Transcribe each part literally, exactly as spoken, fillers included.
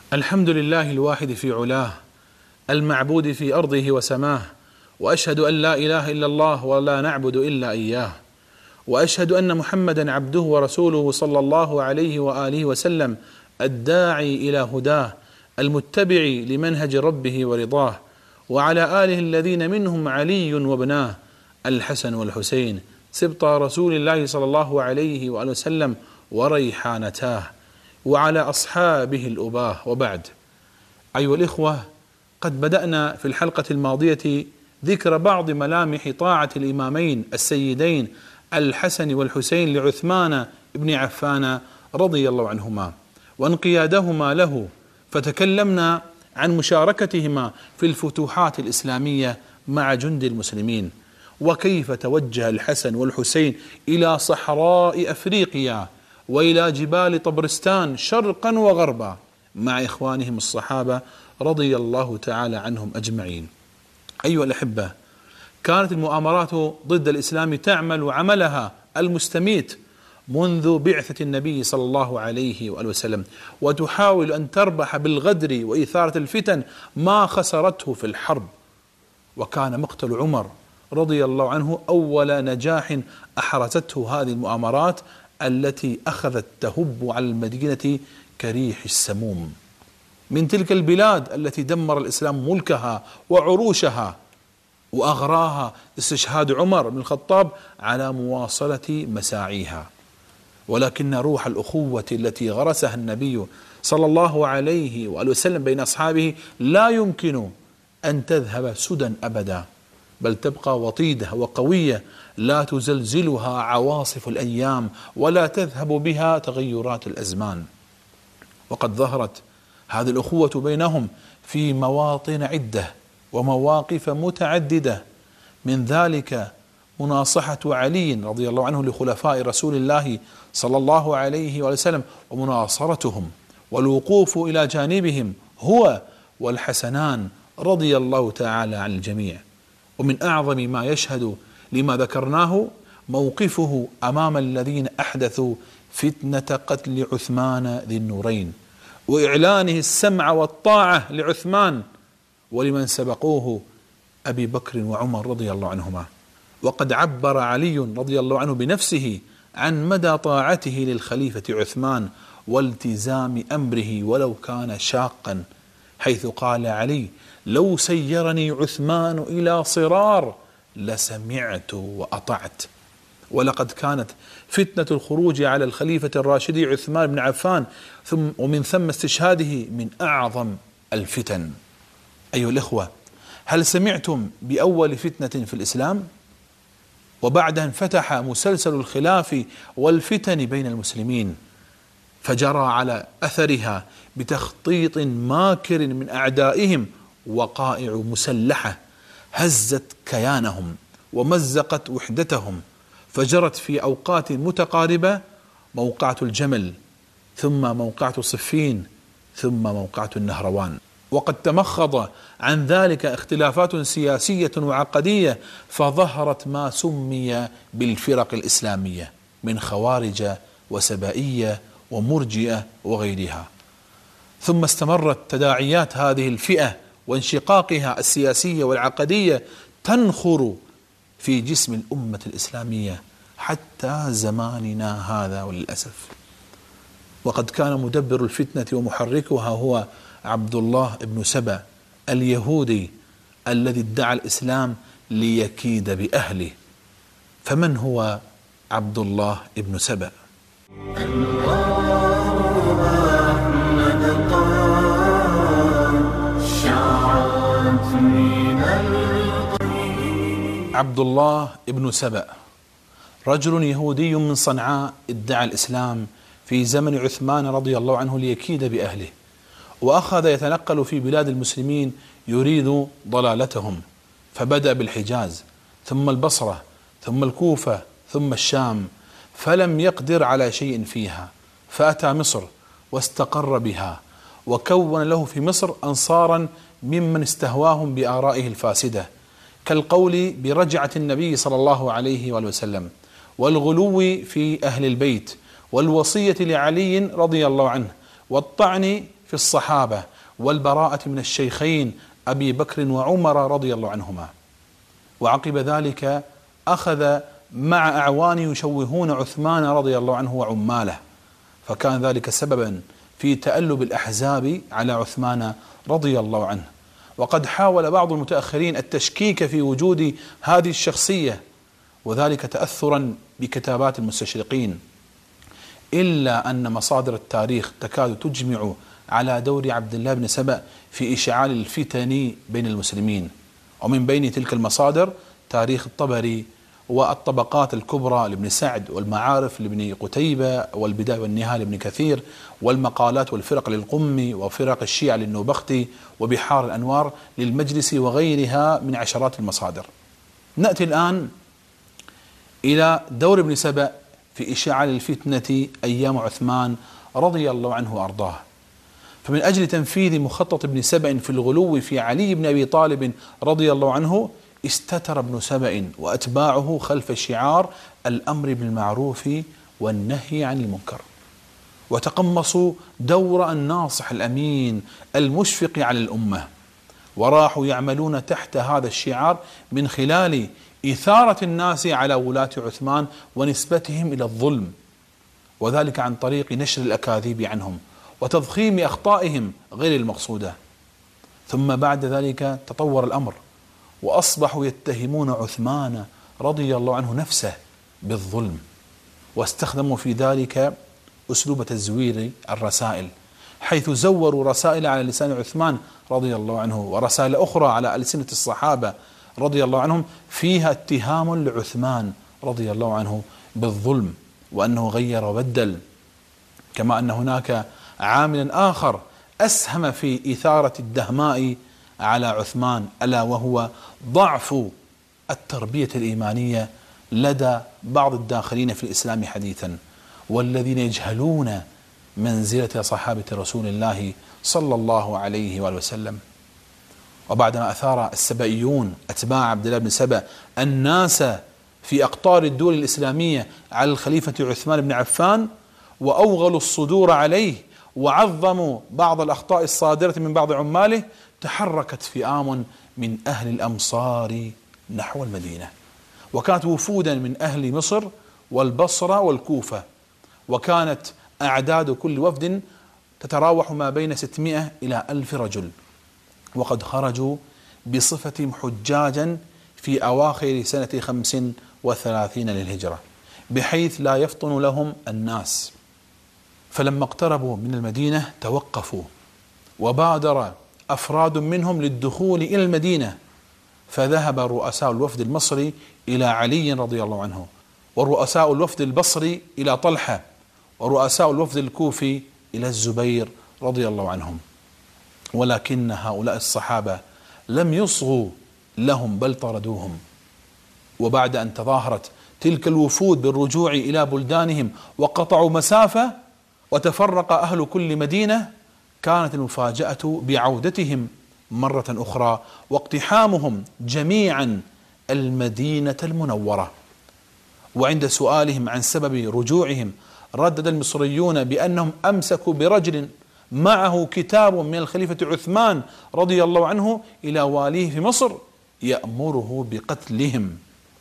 الحمد لله الواحد في علاه، المعبود في أرضه وسماه، وأشهد أن لا إله إلا الله ولا نعبد إلا إياه، وأشهد أن محمدا عبده ورسوله صلى الله عليه وآله وسلم، الداعي إلى هداه، المتبع لمنهج ربه ورضاه، وعلى آله الذين منهم علي وابناه الحسن والحسين سبط رسول الله صلى الله عليه وآله وسلم وريحانتاه، وعلى أصحابه الأباه. وبعد، أيها الإخوة، قد بدأنا في الحلقة الماضية ذكر بعض ملامح طاعة الإمامين السيدين الحسن والحسين لعثمان بن عفان رضي الله عنهما وانقيادهما له، فتكلمنا عن مشاركتهما في الفتوحات الإسلامية مع جند المسلمين، وكيف توجه الحسن والحسين إلى صحراء أفريقيا وإلى جبال طبرستان شرقا وغربا مع إخوانهم الصحابة رضي الله تعالى عنهم أجمعين. أيها الأحبة، كانت المؤامرات ضد الإسلام تعمل عملها المستميت منذ بعثة النبي صلى الله عليه وآله وسلم، وتحاول أن تربح بالغدر وإثارة الفتن ما خسرته في الحرب. وكان مقتل عمر رضي الله عنه أول نجاح أحرزته هذه المؤامرات التي أخذت تهب على المدينة كريح السموم من تلك البلاد التي دمر الإسلام ملكها وعروشها، وأغراها استشهاد عمر بن الخطاب على مواصلة مساعيها. ولكن روح الأخوة التي غرسها النبي صلى الله عليه وآله وسلم بين أصحابه لا يمكن أن تذهب سدى أبدا، بل تبقى وطيدة وقوية لا تزلزلها عواصف الأيام ولا تذهب بها تغيرات الأزمان. وقد ظهرت هذه الأخوة بينهم في مواطن عدة ومواقف متعددة، من ذلك مناصحة علي رضي الله عنه لخلفاء رسول الله صلى الله عليه وسلم ومناصرتهم والوقوف إلى جانبهم هو والحسنان رضي الله تعالى عن الجميع. ومن أعظم ما يشهد لما ذكرناه موقفه أمام الذين أحدثوا فتنة قتل عثمان ذي النورين، وإعلانه السمع والطاعة لعثمان ولمن سبقوه أبي بكر وعمر رضي الله عنهما. وقد عبر علي رضي الله عنه بنفسه عن مدى طاعته للخليفة عثمان والتزام أمره ولو كان شاقا، حيث قال علي: لو سيرني عثمان إلى صرار لسمعت وأطعت. ولقد كانت فتنة الخروج على الخليفة الراشد عثمان بن عفان ثم ومن ثم استشهاده من أعظم الفتن. أيها الإخوة، هل سمعتم بأول فتنة في الإسلام؟ وبعدها انفتح مسلسل الخلاف والفتن بين المسلمين، فجرى على أثرها بتخطيط ماكر من أعدائهم وقائع مسلحة هزت كيانهم ومزقت وحدتهم، فجرت في أوقات متقاربة موقعة الجمل، ثم موقعة صفين، ثم موقعة النهروان. وقد تمخض عن ذلك اختلافات سياسية وعقدية، فظهرت ما سمي بالفرق الإسلامية من خوارج وسبائية ومرجئة وغيرها. ثم استمرت تداعيات هذه الفئة وانشقاقها السياسية والعقدية تنخر في جسم الأمة الإسلامية حتى زماننا هذا وللأسف. وقد كان مدبر الفتنة ومحركها هو عبد الله بن سبأ اليهودي الذي ادعى الإسلام ليكيد بأهله. فمن هو عبد الله بن سبأ؟ عبد الله بن سبأ رجل يهودي من صنعاء ادعى الإسلام في زمن عثمان رضي الله عنه ليكيد بأهله، وأخذ يتنقل في بلاد المسلمين يريد ضلالتهم، فبدأ بالحجاز ثم البصرة ثم الكوفة ثم الشام، فلم يقدر على شيء فيها، فأتى مصر واستقر بها، وكون له في مصر أنصارا ممن استهواهم بآرائه الفاسدة، كالقول برجعة النبي صلى الله عليه وآله وسلم، والغلو في أهل البيت، والوصية لعلي رضي الله عنه، والطعن في الصحابة والبراءة من الشيخين أبي بكر وعمر رضي الله عنهما. وعقب ذلك أخذ مع أعوان يشوهون عثمان رضي الله عنه وعماله، فكان ذلك سببا في تألب الأحزاب على عثمان رضي الله عنه. وقد حاول بعض المتأخرين التشكيك في وجود هذه الشخصية، وذلك تأثرا بكتابات المستشرقين، إلا أن مصادر التاريخ تكاد تجمع على دور عبد الله بن سبأ في إشعال الفتن بين المسلمين. ومن بين تلك المصادر تاريخ الطبري والطبقات الكبرى لابن سعد، والمعارف لابن قتيبة، والبداية والنهاية لابن كثير، والمقالات والفرق للقمي، وفرق الشيعة للنوبختي، وبحار الأنوار للمجلسي، وغيرها من عشرات المصادر. نأتي الآن إلى دور ابن سبأ في إشعال الفتنة أيام عثمان رضي الله عنه وأرضاه. فمن أجل تنفيذ مخطط ابن سبأ في الغلو في علي بن أبي طالب رضي الله عنه، استتر ابن سبأ وأتباعه خلف شعار الأمر بالمعروف والنهي عن المنكر، وتقمصوا دور الناصح الأمين المشفق على الأمة، وراحوا يعملون تحت هذا الشعار من خلال إثارة الناس على ولاة عثمان ونسبتهم إلى الظلم، وذلك عن طريق نشر الأكاذيب عنهم وتضخيم أخطائهم غير المقصودة. ثم بعد ذلك تطور الأمر، وأصبحوا يتهمون عثمان رضي الله عنه نفسه بالظلم، واستخدموا في ذلك أسلوب تزوير الرسائل، حيث زوروا رسائل على لسان عثمان رضي الله عنه، ورسائل أخرى على ألسنة الصحابة رضي الله عنهم فيها اتهام لعثمان رضي الله عنه بالظلم، وأنه غير وبدل. كما أن هناك عاملا آخر أسهم في إثارة الدهماء على عثمان، ألا وهو ضعف التربية الإيمانية لدى بعض الداخلين في الإسلام حديثا، والذين يجهلون منزلة صحابة رسول الله صلى الله عليه وآله وسلم. وبعدما أثار السبئيون أتباع عبد الله بن سبأ الناس في أقطار الدول الإسلامية على الخليفة عثمان بن عفان، وأوغلوا الصدور عليه، وعظموا بعض الأخطاء الصادرة من بعض عماله، تحركت فئام من أهل الأمصار نحو المدينة، وكانت وفودا من أهل مصر والبصرة والكوفة، وكانت أعداد كل وفد تتراوح ما بين ستمائة إلى ألف رجل، وقد خرجوا بصفتهم حجاجا في أواخر سنة خمس وثلاثين للهجرة، بحيث لا يفطن لهم الناس. فلما اقتربوا من المدينة توقفوا، وبادر أفراد منهم للدخول إلى المدينة، فذهب رؤساء الوفد المصري إلى علي رضي الله عنه، ورؤساء الوفد البصري إلى طلحة، ورؤساء الوفد الكوفي إلى الزبير رضي الله عنهم. ولكن هؤلاء الصحابة لم يصغوا لهم بل طردوهم. وبعد أن تظاهرت تلك الوفود بالرجوع إلى بلدانهم وقطعوا مسافة وتفرق أهل كل مدينة، كانت المفاجأة بعودتهم مرة أخرى واقتحامهم جميعا المدينة المنورة. وعند سؤالهم عن سبب رجوعهم ردد المصريون بأنهم أمسكوا برجل معه كتاب من الخليفة عثمان رضي الله عنه إلى واليه في مصر يأمره بقتلهم.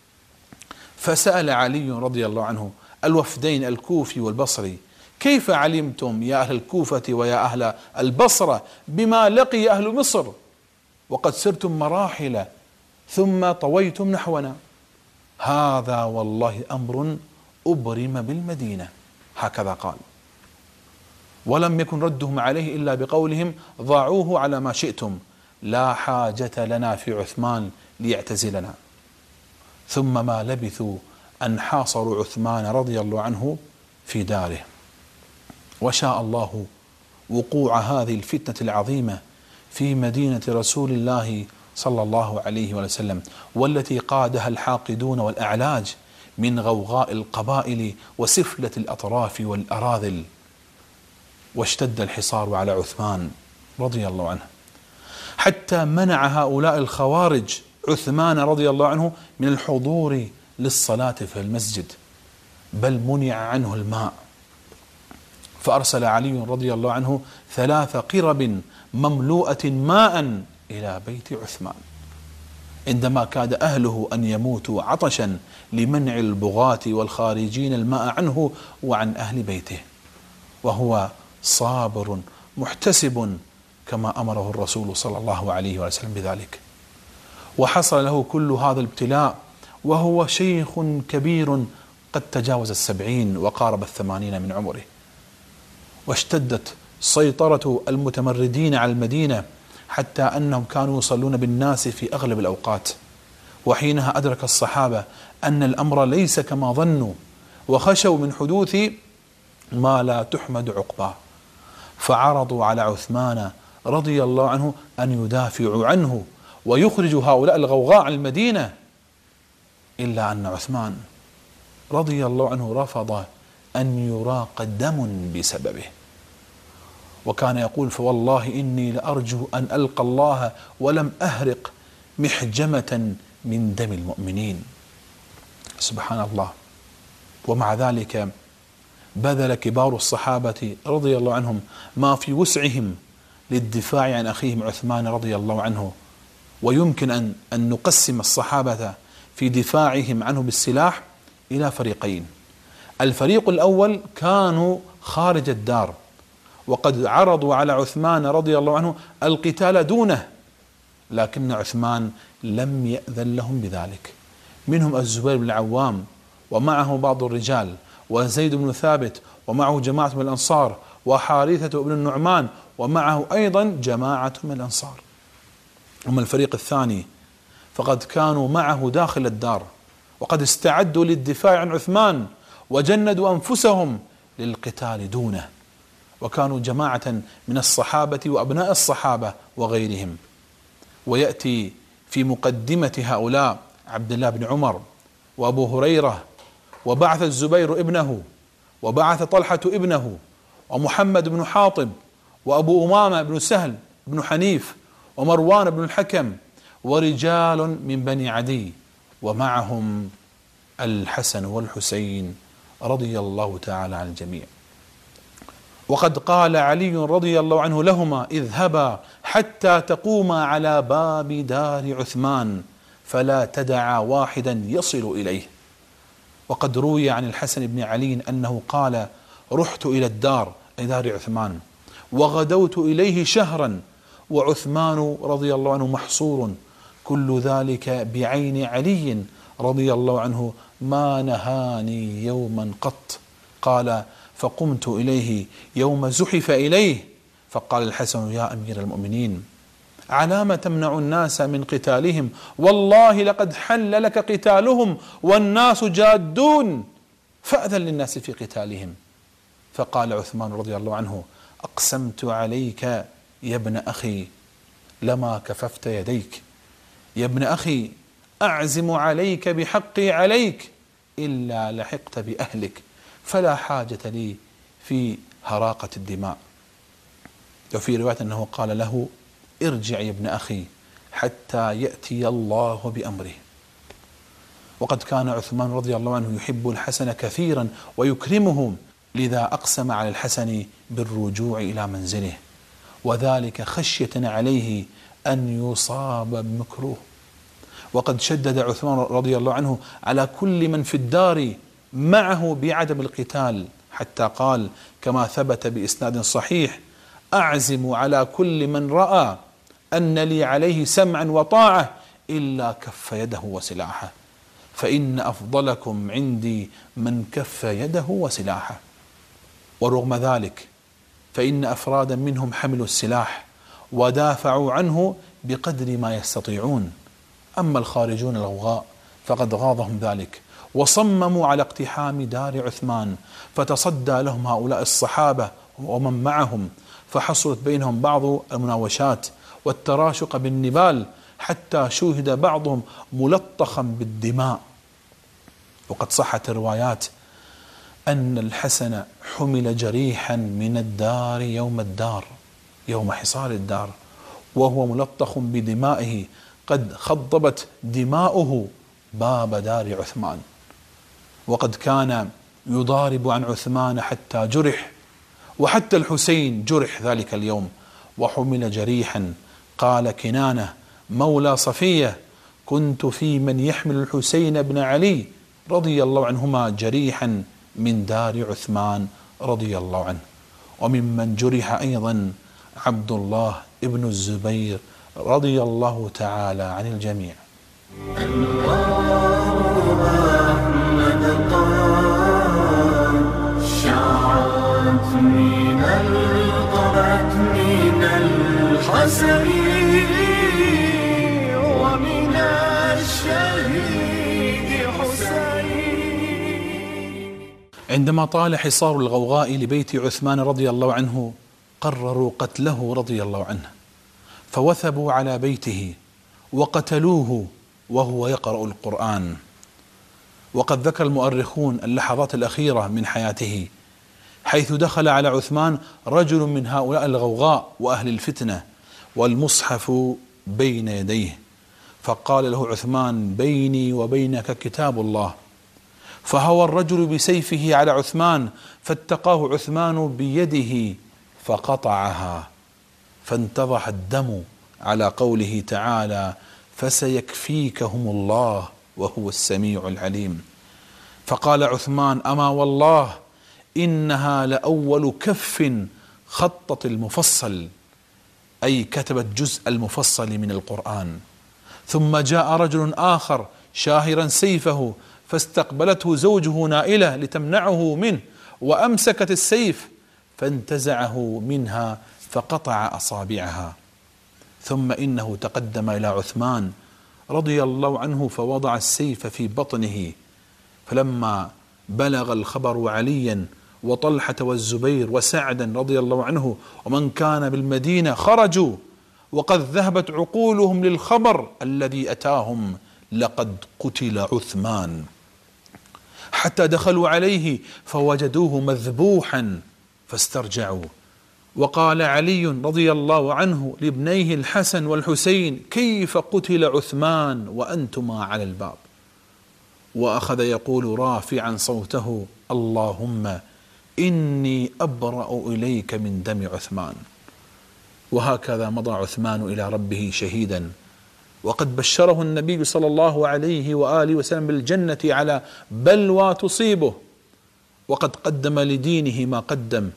فسأل علي رضي الله عنه الوفدين الكوفي والبصري: كيف علمتم يا أهل الكوفة ويا أهل البصرة بما لقي أهل مصر وقد سرتم مراحل ثم طويتم نحونا؟ هذا والله أمر أبرم بالمدينة، هكذا قال. ولم يكن ردهم عليه إلا بقولهم: ضعوه على ما شئتم، لا حاجة لنا في عثمان ليعتزلنا. ثم ما لبثوا أن حاصروا عثمان رضي الله عنه في داره. وشاء الله وقوع هذه الفتنة العظيمة في مدينة رسول الله صلى الله عليه وسلم، والتي قادها الحاقدون والأعلاج من غوغاء القبائل وسفلة الأطراف والأراذل. واشتد الحصار على عثمان رضي الله عنه، حتى منع هؤلاء الخوارج عثمان رضي الله عنه من الحضور للصلاة في المسجد، بل منع عنه الماء. فأرسل علي رضي الله عنه ثلاث قرب مملوءة ماء إلى بيت عثمان عندما كاد أهله أن يموتوا عطشا لمنع البغاة والخارجين الماء عنه وعن أهل بيته، وهو صابر محتسب كما أمره الرسول صلى الله عليه وسلم بذلك. وحصل له كل هذا الابتلاء وهو شيخ كبير قد تجاوز السبعين وقارب الثمانين من عمره، واشتدت سيطرة المتمردين على المدينة حتى أنهم كانوا يصلون بالناس في أغلب الأوقات. وحينها أدرك الصحابة أن الأمر ليس كما ظنوا، وخشوا من حدوث ما لا تحمد عقباه، فعرضوا على عثمان رضي الله عنه أن يدافعوا عنه ويخرجوا هؤلاء الغوغاء عن المدينة، إلا أن عثمان رضي الله عنه رفض أن يراق دم بسببه، وكان يقول: فوالله إني لأرجو أن ألقى الله ولم أهرق محجمة من دم المؤمنين. سبحان الله. ومع ذلك بذل كبار الصحابة رضي الله عنهم ما في وسعهم للدفاع عن أخيهم عثمان رضي الله عنه. ويمكن أن أن نقسم الصحابة في دفاعهم عنه بالسلاح إلى فريقين. الفريق الأول كانوا خارج الدار، وقد عرضوا على عثمان رضي الله عنه القتال دونه، لكن عثمان لم يأذن لهم بذلك. منهم الزبير بن العوام ومعه بعض الرجال، وزيد بن ثابت ومعه جماعة من الأنصار، وحارثة بن النعمان ومعه أيضا جماعة من الأنصار. أما الفريق الثاني فقد كانوا معه داخل الدار، وقد استعدوا للدفاع عن عثمان وجندوا أنفسهم للقتال دونه، وكانوا جماعة من الصحابة وأبناء الصحابة وغيرهم. ويأتي في مقدمة هؤلاء عبد الله بن عمر وأبو هريرة، وبعث الزبير ابنه، وبعث طلحة ابنه، ومحمد بن حاطب، وأبو أمامة بن سهل بن حنيف، ومروان بن الحكم، ورجال من بني عدي، ومعهم الحسن والحسين رضي الله تعالى عن الجميع. وقد قال علي رضي الله عنه لهما: اذهبا حتى تقوما على باب دار عثمان فلا تدعا واحدا يصل إليه. وقد روي عن الحسن بن علي أنه قال: رحت إلى الدار أي دار عثمان وغدوت إليه شهرا وعثمان رضي الله عنه محصور، كل ذلك بعين علي رضي الله عنه ما نهاني يوما قط. قال: فقمت إليه يوم زحف إليه فقال الحسن: يا أمير المؤمنين، على ما تمنع الناس من قتالهم؟ والله لقد حل لك قتالهم والناس جادون، فأذن للناس في قتالهم. فقال عثمان رضي الله عنه: أقسمت عليك يا ابن أخي لما كففت يديك، يا ابن أخي أعزم عليك بحقي عليك إلا لحقت بأهلك، فلا حاجة لي في هراقة الدماء. وفي رواية أنه قال له: ارجع يا ابن أخي حتى يأتي الله بأمره. وقد كان عثمان رضي الله عنه يحب الحسن كثيرا ويكرمه، لذا أقسم على الحسن بالرجوع إلى منزله، وذلك خشية عليه أن يصاب بمكروه. وقد شدد عثمان رضي الله عنه على كل من في الدار معه بعدم القتال، حتى قال كما ثبت بإسناد صحيح: أعزم على كل من رأى أن لي عليه سمعا وطاعة إلا كف يده وسلاحه، فإن أفضلكم عندي من كف يده وسلاحه. ورغم ذلك فإن أفرادا منهم حملوا السلاح ودافعوا عنه بقدر ما يستطيعون، أما الخارجون الغوغاء فقد غاضهم ذلك وصمموا على اقتحام دار عثمان، فتصدى لهم هؤلاء الصحابة ومن معهم، فحصلت بينهم بعض المناوشات والتراشق بالنبال، حتى شوهد بعضهم ملطخا بالدماء. وقد صحت الروايات أن الحسن حمل جريحا من الدار يوم الدار يوم حصار الدار وهو ملطخ بدمائه، قد خضبت دماؤه باب دار عثمان. وقد كان يضارب عن عثمان حتى جرح، وحتى الحسين جرح ذلك اليوم وحمل جريحا. قال كنانة مولى صفية: كنت في من يحمل الحسين بن علي رضي الله عنهما جريحا من دار عثمان رضي الله عنه. وممن جرح أيضا عبد الله ابن الزبير رضي الله تعالى عن الجميع. شعرت من القرعة من الحسن ومن الشهيد حسين. عندما طال حصار الغوغاء لبيت عثمان رضي الله عنه قرروا قتله رضي الله عنه، فوثبوا على بيته وقتلوه وهو يقرأ القرآن. وقد ذكر المؤرخون اللحظات الأخيرة من حياته حيث دخل على عثمان رجل من هؤلاء الغوغاء وأهل الفتنة والمصحف بين يديه، فقال له عثمان: بيني وبينك كتاب الله. فهوى الرجل بسيفه على عثمان فاتقاه عثمان بيده فقطعها، فانتضح الدم على قوله تعالى: فسيكفيكهم الله وهو السميع العليم. فقال عثمان: أما والله إنها لأول كف خطت المفصل، أي كتبت جزء المفصل من القرآن. ثم جاء رجل آخر شاهرا سيفه فاستقبلته زوجه نائلة لتمنعه منه، وأمسكت السيف فانتزعه منها فقطع أصابعها. ثم إنه تقدم إلى عثمان رضي الله عنه فوضع السيف في بطنه، فلما بلغ الخبر عليا وطلحة والزبير وسعدا رضي الله عنه ومن كان بالمدينة خرجوا وقد ذهبت عقولهم للخبر الذي أتاهم: لقد قتل عثمان. حتى دخلوا عليه فوجدوه مذبوحا فاسترجعوا. وقال علي رضي الله عنه لابنيه الحسن والحسين: كيف قتل عثمان وأنتما على الباب؟ وأخذ يقول رافعا صوته: اللهم إني أبرأ إليك من دم عثمان. وهكذا مضى عثمان إلى ربه شهيدا، وقد بشره النبي صلى الله عليه وآله وسلم بالجنة على بلوى تصيبه، وقد قدم لدينه ما قدم،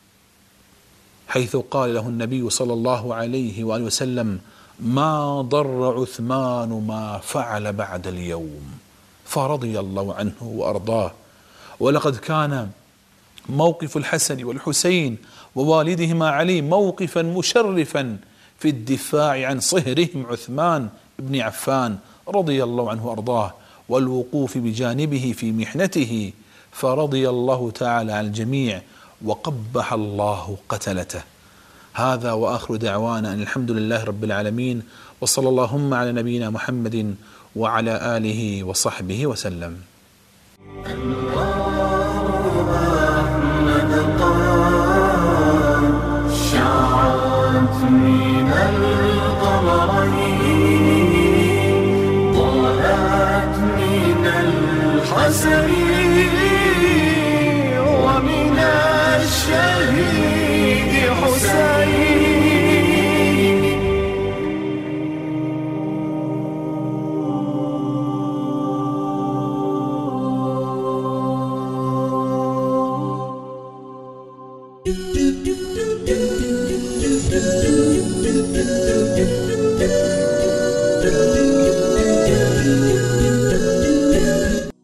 حيث قال له النبي صلى الله عليه وآله وسلم: ما ضر عثمان ما فعل بعد اليوم، فرضي الله عنه وأرضاه. ولقد كان موقف الحسن والحسين ووالدهما علي موقفا مشرفا في الدفاع عن صهرهم عثمان بن عفان رضي الله عنه وأرضاه، والوقوف بجانبه في محنته، فرضي الله تعالى عن الجميع وقبح الله قتلته. هذا وآخر دعوانا أن الحمد لله رب العالمين، وصلى اللهم على نبينا محمد وعلى آله وصحبه وسلم.